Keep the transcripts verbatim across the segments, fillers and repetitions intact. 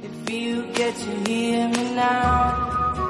If you get to hear me now.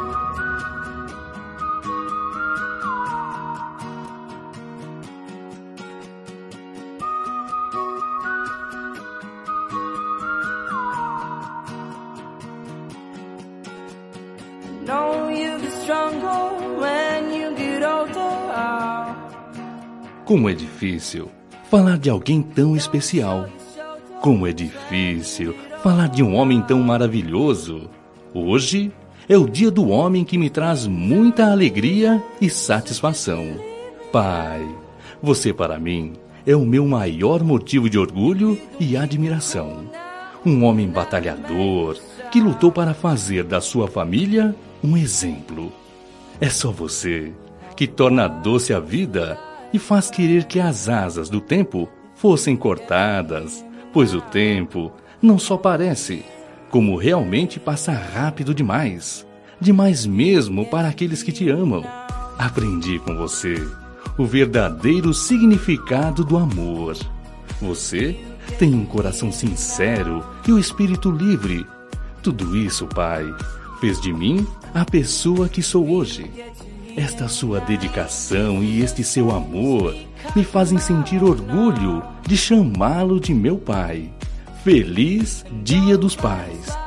Know you get stronger when you get older. Como é difícil falar de alguém tão especial. Como é difícil falar de um homem tão maravilhoso. Hoje é o dia do homem que me traz muita alegria e satisfação. Pai, você para mim é o meu maior motivo de orgulho e admiração. Um homem batalhador que lutou para fazer da sua família um exemplo. É só você que torna doce a vida e faz querer que as asas do tempo fossem cortadas, pois o tempo não só parece, como realmente passa rápido demais, demais mesmo para aqueles que te amam. Aprendi com você o verdadeiro significado do amor. Você tem um coração sincero e o espírito livre. Tudo isso, Pai, fez de mim a pessoa que sou hoje. Esta sua dedicação e este seu amor me fazem sentir orgulho de chamá-lo de meu pai. Feliz Dia dos Pais!